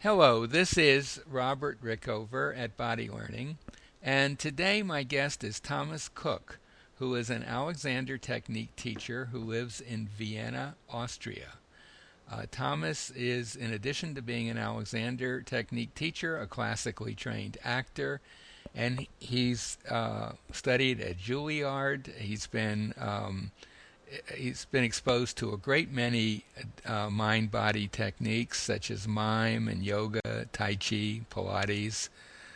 Hello, this is Robert Rickover at Body Learning, and today my guest is Thomas Cook, who is an Alexander Technique teacher who lives in Vienna, Austria. Thomas is, in addition to being an Alexander Technique teacher, a classically trained actor, and he's studied at Juilliard. He's been exposed to a great many mind-body techniques such as mime and yoga, tai chi, Pilates,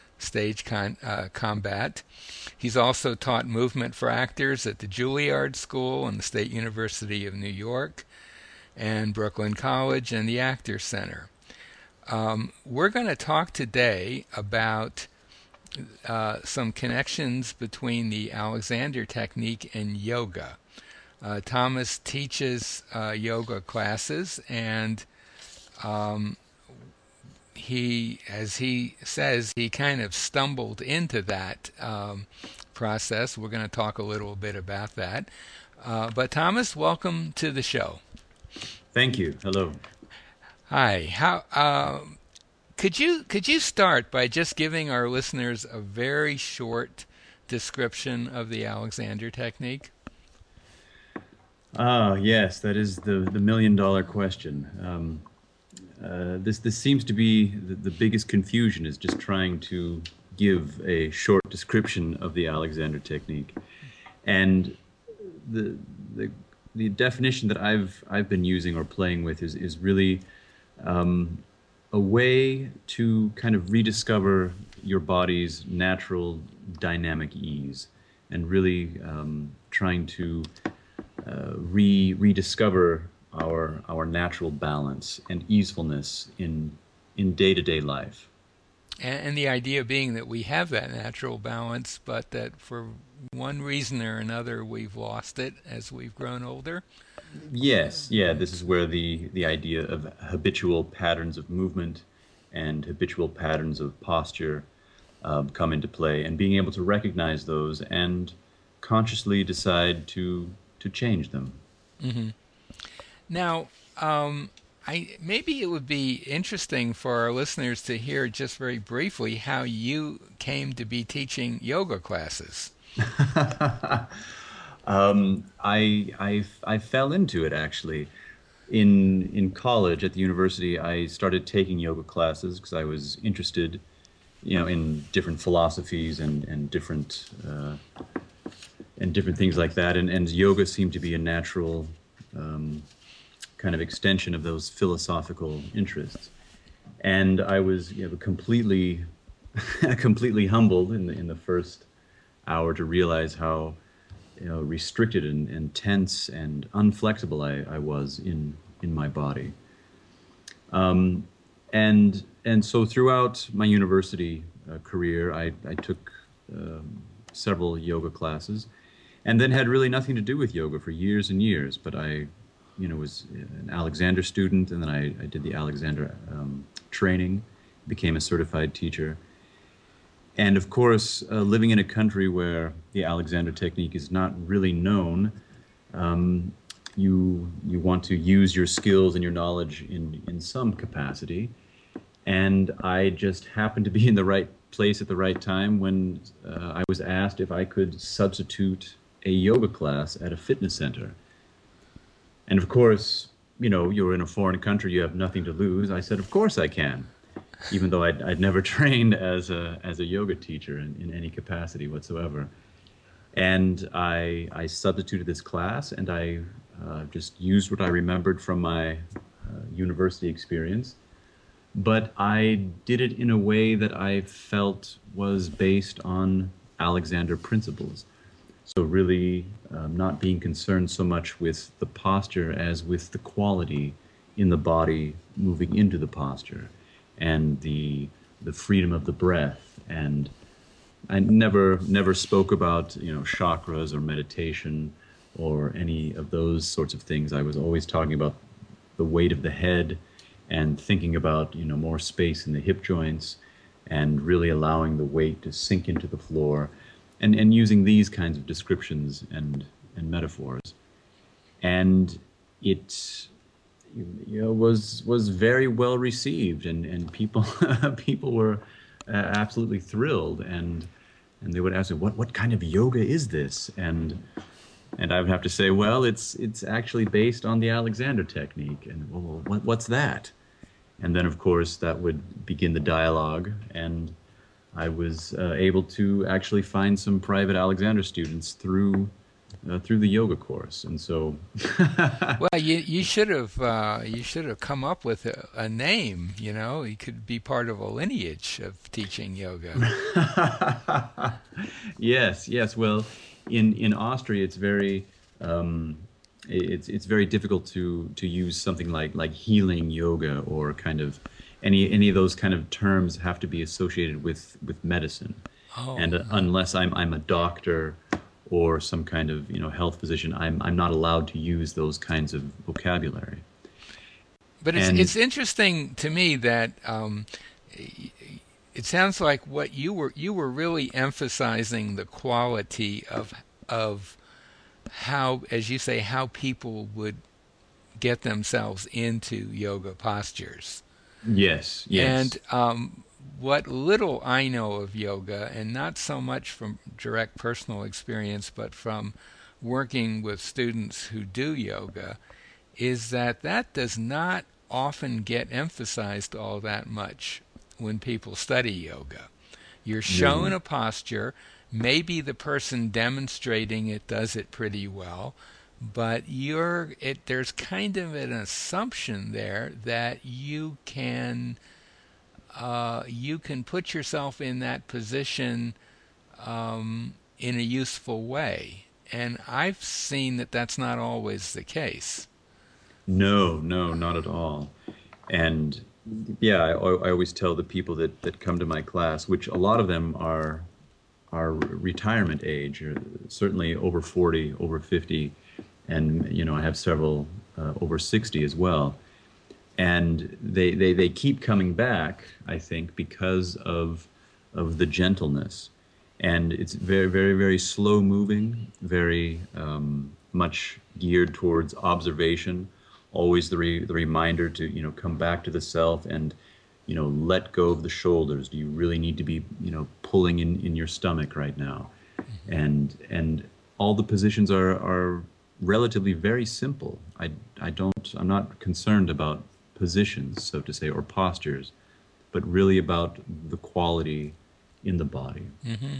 combat. He's also taught movement for actors at the Juilliard School and the State University of New York and Brooklyn College and the Actors Center. We're going to talk today about some connections between the Alexander Technique and yoga. Thomas teaches yoga classes, and as he says, he kind of stumbled into that process. We're going to talk a little bit about that. But Thomas, welcome to the show. Thank you. Hello. Hi. How could you start by just giving our listeners a very short description of the Alexander Technique? Yes, that is the million-dollar question. This seems to be the biggest confusion, is just trying to give a short description of the Alexander Technique. And the definition that I've been using or playing with is really a way to kind of rediscover your body's natural dynamic ease, and really trying to rediscover our natural balance and easefulness in day-to-day life. And the idea being that we have that natural balance, but that for one reason or another we've lost it as we've grown older. Yes, yeah, this is where the idea of habitual patterns of movement and habitual patterns of posture come into play, and being able to recognize those and consciously decide to change them. Mm-hmm. Now, maybe it would be interesting for our listeners to hear just very briefly how you came to be teaching yoga classes. I fell into it, actually. In college at the university, I started taking yoga classes because I was interested, in different philosophies and different things like that. And yoga seemed to be a natural kind of extension of those philosophical interests. And I was completely completely humbled in the first hour to realize how restricted and tense and unflexible I was in my body. And so throughout my university career, I took several yoga classes, and then had really nothing to do with yoga for years and years. But I was an Alexander student, and then I did the Alexander training, became a certified teacher. And of course, living in a country where the Alexander Technique is not really known, you want to use your skills and your knowledge in some capacity. And I just happened to be in the right place at the right time when I was asked if I could substitute a yoga class at a fitness center. And of course, you're in a foreign country, you have nothing to lose. I said, of course I can, even though I'd never trained as a yoga teacher in any capacity whatsoever. And I substituted this class, and I just used what I remembered from my university experience. But I did it in a way that I felt was based on Alexander principles. So really not being concerned so much with the posture as with the quality in the body moving into the posture, and the freedom of the breath. And I never spoke about chakras or meditation or any of those sorts of things. I was always talking about the weight of the head and thinking about more space in the hip joints, and really allowing the weight to sink into the floor, and using these kinds of descriptions and metaphors. And it was very well received, and people people were absolutely thrilled, and they would ask me, what kind of yoga is this? And I would have to say, well, it's actually based on the Alexander technique. And well, what's that? And then, of course, that would begin the dialogue, and I was able to actually find some private Alexander students through the yoga course. And so, Well, you should have come up with a name. You know, you could be part of a lineage of teaching yoga. yes, yes. Well, in Austria, um, it's very difficult to use something like healing yoga, or kind of any of those kind of terms have to be associated with medicine. Oh, And unless I'm a doctor or some kind of health physician, I'm not allowed to use those kinds of vocabulary. but And it's interesting to me that it sounds like what you were really emphasizing the quality of how, as you say, how people would get themselves into yoga postures. yes, And yes. what little I know of yoga, and not so much from direct personal experience, but from working with students who do yoga, is that that does not often get emphasized all that much when people study yoga. You're shown No. a posture, maybe the person demonstrating it does it pretty well, but there's kind of an assumption there that you can put yourself in that position in a useful way. And I've seen that that's not always the case. No, no, not at all. And yeah, I always tell the people that come to my class, which a lot of them are retirement age, or certainly over 40, over 50, and I have several over 60 as well. And they keep coming back, I think, because of the gentleness. And it's very, very, very slow moving, very much geared towards observation. Always the reminder to come back to the self, and let go of the shoulders. Do you really need to be pulling in your stomach right now? And all the positions are relatively very simple. I'm not concerned about positions, so to say, or postures, but really about the quality in the body. Hmm.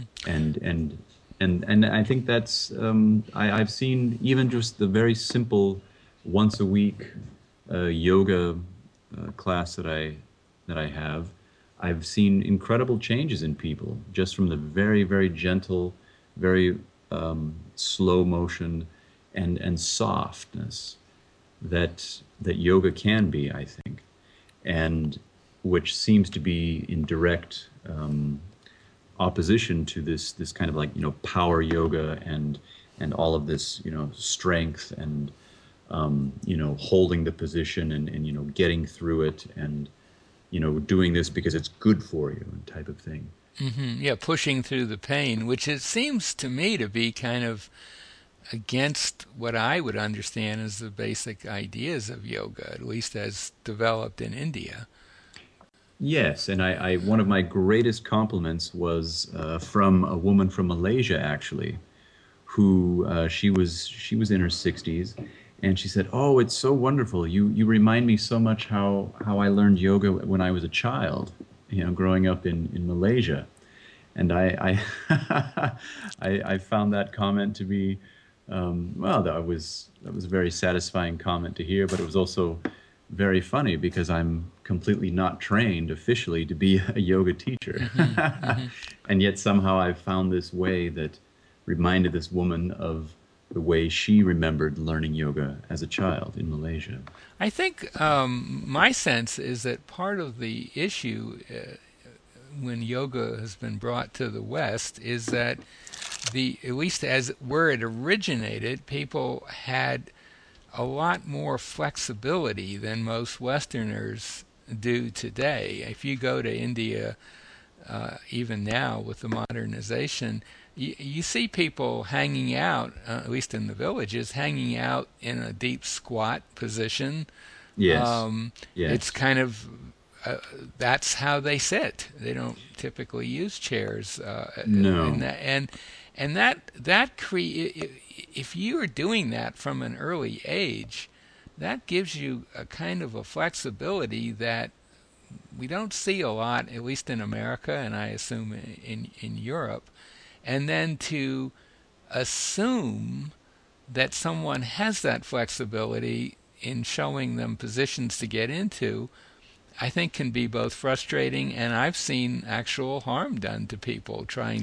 And I think that's I've seen even just the very simple once a week yoga class that I have. I've seen incredible changes in people just from the very, very gentle, very slow motion and softness that yoga can be, I think, and which seems to be in direct opposition to this kind of like power yoga and all of this strength and holding the position and getting through it and doing this because it's good for you and type of thing. Yeah, pushing through the pain, which it seems to me to be kind of against what I would understand as the basic ideas of yoga, at least as developed in India. Yes, and I one of my greatest compliments was from a woman from Malaysia, actually, who she was in her 60s, and she said, "Oh, it's so wonderful. You remind me so much how I learned yoga when I was a child, growing up in Malaysia." And I found that comment to be well, that was a very satisfying comment to hear, but it was also very funny because I'm completely not trained officially to be a yoga teacher. Hmm. Hmm. And yet somehow I found this way that reminded this woman of the way she remembered learning yoga as a child in Malaysia. I think my sense is that part of the issue when yoga has been brought to the West is that at least as where it originated, people had a lot more flexibility than most Westerners do today. If you go to India, even now with the modernization, you see people hanging out, at least in the villages, hanging out in a deep squat position, Yes. It's Yes. kind of that's how they sit. They don't typically use chairs, and No. if you are doing that from an early age, that gives you a kind of a flexibility that we don't see a lot, at least in America, and I assume in Europe. And then to assume that someone has that flexibility in showing them positions to get into, I think can be both frustrating, and I've seen actual harm done to people trying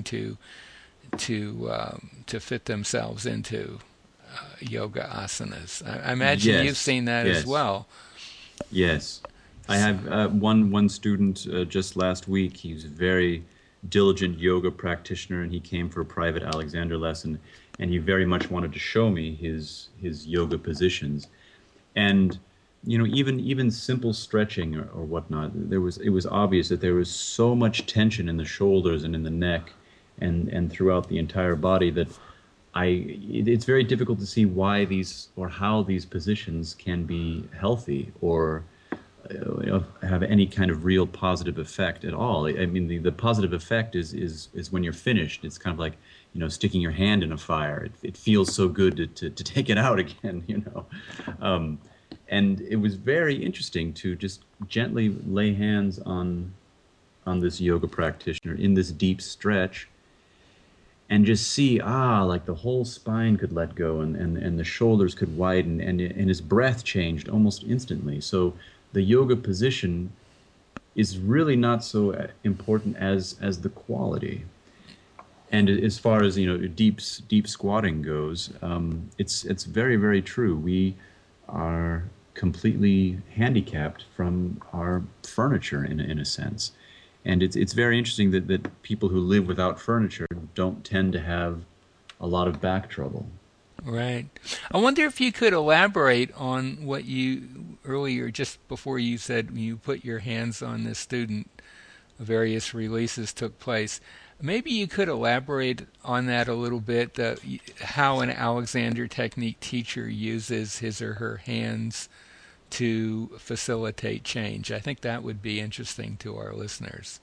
to fit themselves into yoga asanas. I imagine you've Yes. seen that as Yes. well. Yes. I have one student just last week. He's a very diligent yoga practitioner, and he came for a private Alexander lesson, and he very much wanted to show me his yoga positions. And even simple stretching or whatnot, it was obvious that there was so much tension in the shoulders and in the neck and throughout the entire body that it's very difficult to see why these or how these positions can be healthy or have any kind of real positive effect at all. I mean, the positive effect is when you're finished. It's kind of like, sticking your hand in a fire. It feels so good to take it out again, Um, and it was very interesting to just gently lay hands on this yoga practitioner in this deep stretch and just see, like the whole spine could let go and the shoulders could widen and his breath changed almost instantly. So the yoga position is really not so important as the quality. And as far as deep squatting goes, it's very very true. We are completely handicapped from our furniture in a sense, and it's very interesting that people who live without furniture don't tend to have a lot of back trouble. Right. I wonder if you could elaborate on what you earlier, just before you said you put your hands on this student, various releases took place. Maybe you could elaborate on that a little bit, how an Alexander Technique teacher uses his or her hands to facilitate change. I think that would be interesting to our listeners.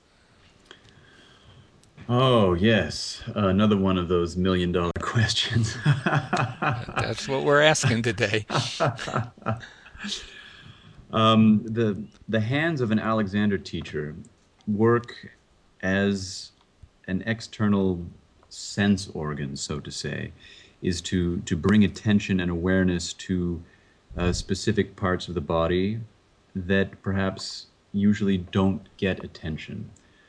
Oh yes, another one of those $1 million questions. That's what we're asking today. The hands of an Alexander teacher work as an external sense organ, so to say, is to bring attention and awareness to specific parts of the body that perhaps usually don't get attention.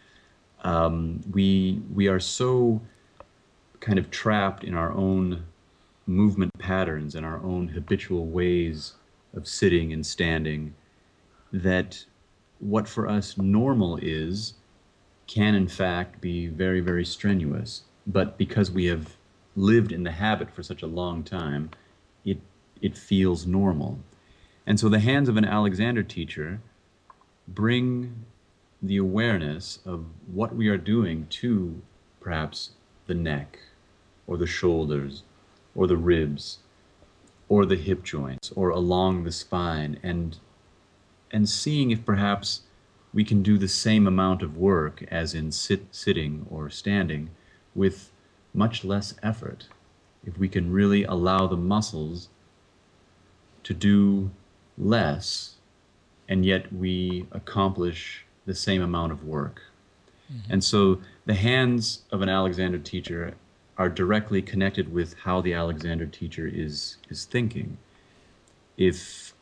We are so kind of trapped in our own movement patterns and our own habitual ways of sitting and standing that what for us normal is can in fact be very, very strenuous. But because we have lived in the habit for such a long time, it it feels normal. And so the hands of an Alexander teacher bring the awareness of what we are doing to perhaps the neck or the shoulders or the ribs or the hip joints or along the spine and seeing if perhaps we can do the same amount of work as in sitting or standing with much less effort. If we can really allow the muscles to do less, and yet we accomplish the same amount of work. Mm-hmm. And so the hands of an Alexander teacher are directly connected with how the Alexander teacher is thinking. If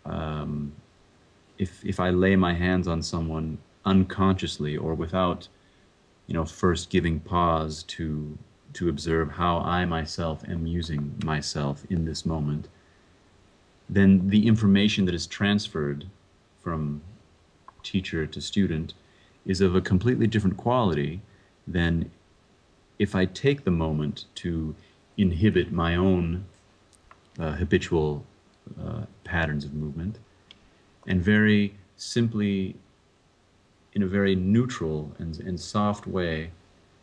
if I lay my hands on someone unconsciously or without, first giving pause to observe how I myself am using myself in this moment, then the information that is transferred from teacher to student is of a completely different quality than if I take the moment to inhibit my own habitual patterns of movement and very simply, in a very neutral and soft way,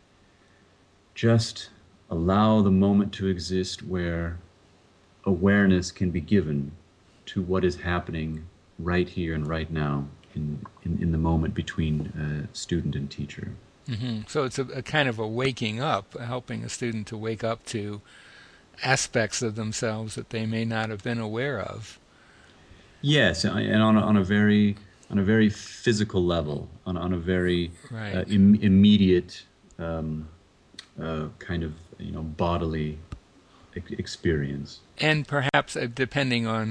just allow the moment to exist where awareness can be given to what is happening right here and right now in the moment between student and teacher. So it's a kind of a waking up, helping a student to wake up to aspects of themselves that they may not have been aware of. Yes, and on a very physical level, on a very Right. immediate kind of bodily experience. And perhaps depending on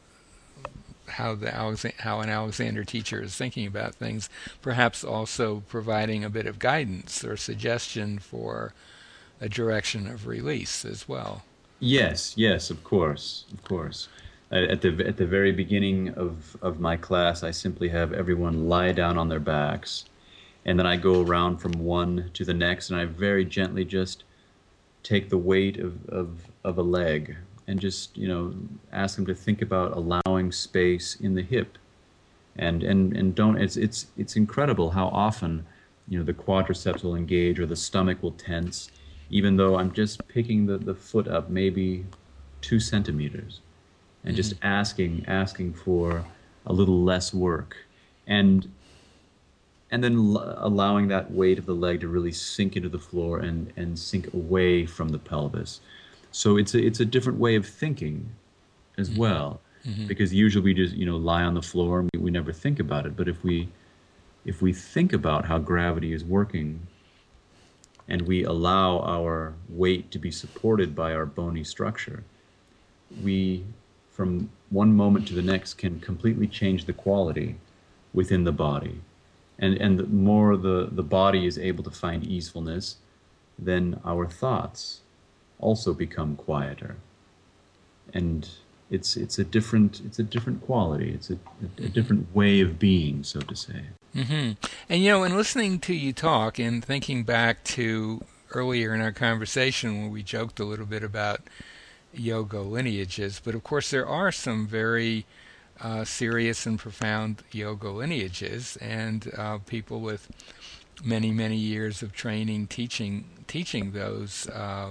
how an Alexander teacher is thinking about things, perhaps also providing a bit of guidance or suggestion for a direction of release as well. Yes, yes, of course, of course. At the very beginning of my class, I simply have everyone lie down on their backs, and then I go around from one to the next, and I very gently just take the weight of a leg and just ask them to think about allowing space in the hip, and don't it's incredible how often the quadriceps will engage or the stomach will tense, even though I'm just picking the foot up maybe 2 centimeters and Hmm. just asking for a little less work, and then allowing that weight of the leg to really sink into the floor and sink away from the pelvis. So it's a different way of thinking as Hmm. well, Hmm. because usually we just lie on the floor and we never think about it. But if we think about how gravity is working and we allow our weight to be supported by our bony structure, we from one moment to the next can completely change the quality within the body. And the more the body is able to find easefulness, then our thoughts also become quieter. And it's a different quality. It's a different way of being, so to say. Hmm. And in listening to you talk and thinking back to earlier in our conversation when we joked a little bit about yoga lineages, but of course there are some very serious and profound yoga lineages, and people with many many years of training teaching those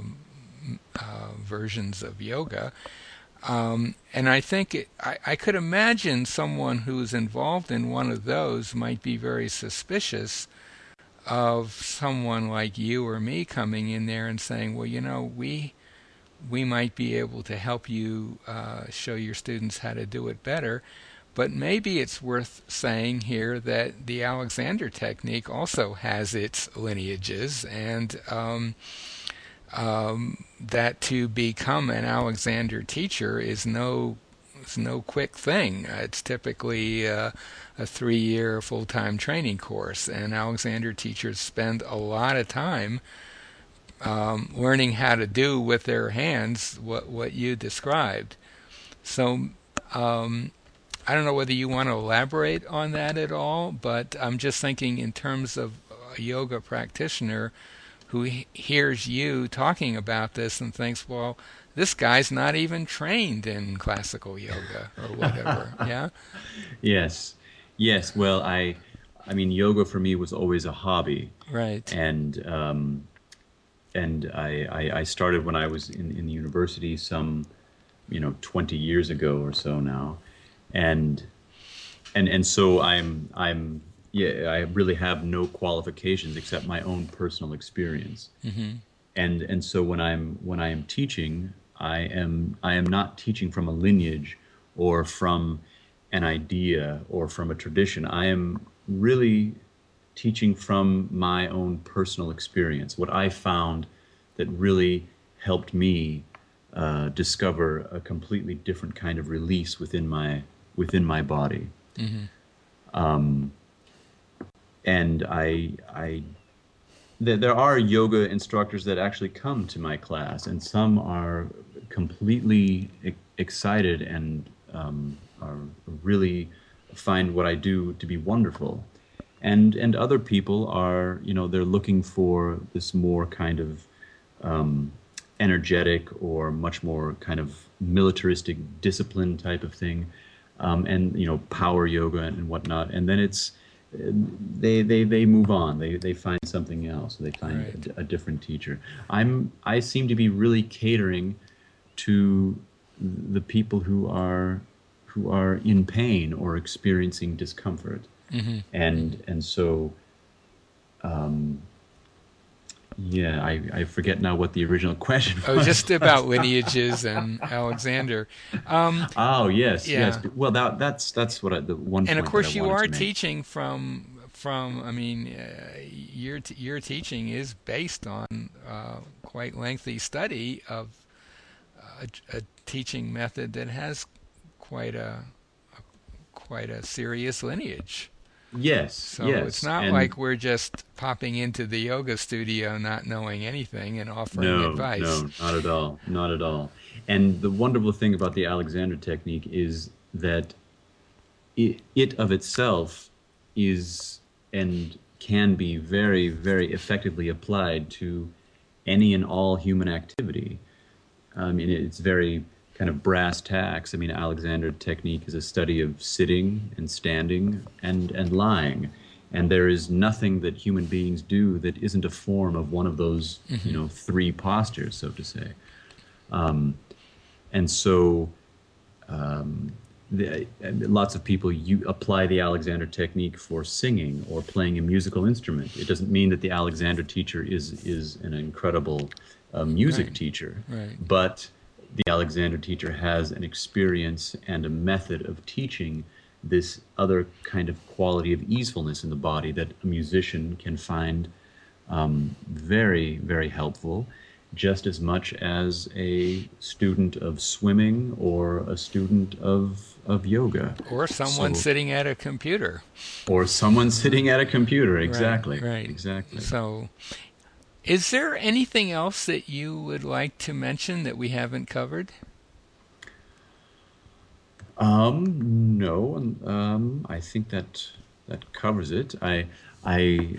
versions of yoga. And I think I could imagine someone who's involved in one of those might be very suspicious of someone like you or me coming in there and saying, well, we might be able to help you show your students how to do it better. But maybe it's worth saying here that the Alexander technique also has its lineages, and that to become an Alexander teacher is no quick thing. It's typically a 3-year full-time training course, and Alexander teachers spend a lot of time learning how to do with their hands what you described. So I don't know whether you want to elaborate on that at all, but I'm just thinking in terms of a yoga practitioner who hears you talking about this and thinks, well, this guy's not even trained in classical yoga or whatever. Yeah? Yes, yes. Well, I mean, yoga for me was always a hobby, Right. and I started when I was in the university some 20 years ago or so now, and so I'm yeah, I really have no qualifications except my own personal experience. Hmm. And so when I am teaching, I am not teaching from a lineage or from an idea or from a tradition. I am really teaching from my own personal experience, what I found that really helped me discover a completely different kind of release within my body. Hmm. And there are yoga instructors that actually come to my class, and some are completely excited and are really find what I do to be wonderful. And other people are, they're looking for this more kind of energetic or much more kind of militaristic discipline type of thing, and power yoga and whatnot. And then they move on. They find something else. They Right. find a different teacher. I seem to be really catering to the people who are in pain or experiencing discomfort. Mm-hmm. And so, yeah, I forget now what the original question Oh, was. just about lineages and Alexander. Oh, yes, yes. Yeah, Well, that's what the one and of point that I course you wanted to are make. teaching from. I mean, your teaching is based on quite lengthy study of a teaching method that has quite a quite a serious lineage. Yes, So it's yes, not and like we're just popping into the yoga studio not knowing anything and offering no, advice. no, not at all, not at all. And the wonderful thing about the Alexander technique is that it of itself is and can be very, very effectively applied to any and all human activity. I mean, it's very kind of brass tacks. I mean, Alexander technique is a study of sitting and standing and lying. And there is nothing that human beings do that isn't a form of one of those, Hmm. three postures, so to say. And so lots of people apply the Alexander technique for singing or playing a musical instrument. It doesn't mean that the Alexander teacher is an incredible music Right, teacher, right. but the Alexander teacher has an experience and a method of teaching this other kind of quality of easefulness in the body that a musician can find very, very helpful, just as much as a student of swimming or a student of yoga. Or someone So, sitting at a computer. or someone sitting at a computer. Right, Exactly, right. exactly. So, is there anything else that you would like to mention that we haven't covered? No, I think that covers it. I,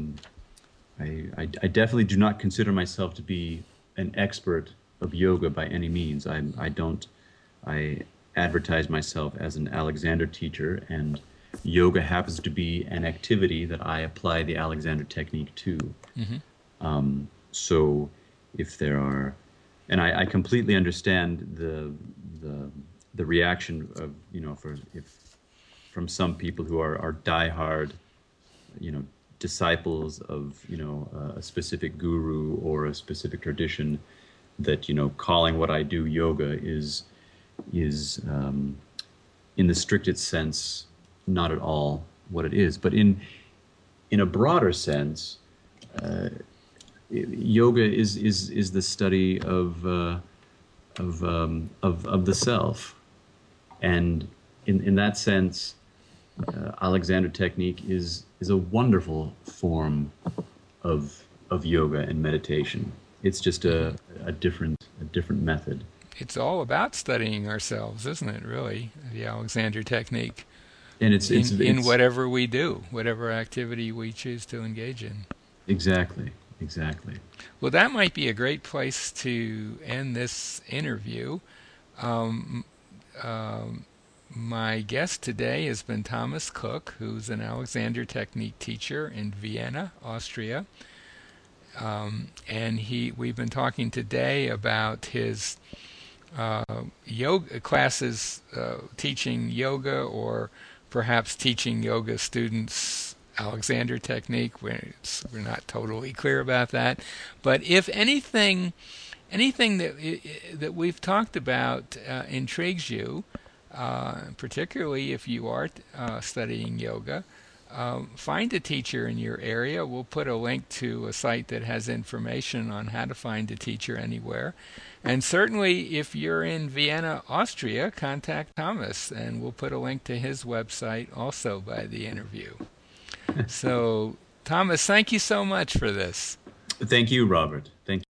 I definitely do not consider myself to be an expert of yoga by any means. I don't, I advertise myself as an Alexander teacher, and yoga happens to be an activity that I apply the Alexander technique to. Hmm. So if there are, and I completely understand the the reaction of for if from some people who are diehard disciples of a specific guru or a specific tradition, that calling what I do yoga is in the strictest sense not at all what it is, but in a broader sense, yoga is the study of the self, and in that sense, Alexander technique is a wonderful form of yoga and meditation. It's just a different method. It's all about studying ourselves, isn't it, really? The Alexander technique And it's in it's whatever we do, whatever activity we choose to engage in. exactly, exactly. Well, that might be a great place to end this interview. Um, um, my guest today has been Thomas Cook, who's an Alexander Technique teacher in Vienna, Austria. And we've been talking today about his uh, yoga classes, teaching yoga, or perhaps teaching yoga students Alexander technique. We're not totally clear about that, but if anything that we've talked about intrigues you, particularly if you are studying yoga, find a teacher in your area. We'll put a link to a site that has information on how to find a teacher anywhere. And certainly, if you're in Vienna, Austria, contact Thomas, and we'll put a link to his website also by the interview. So, Thomas, thank you so much for this. Thank you, Robert. Thank you.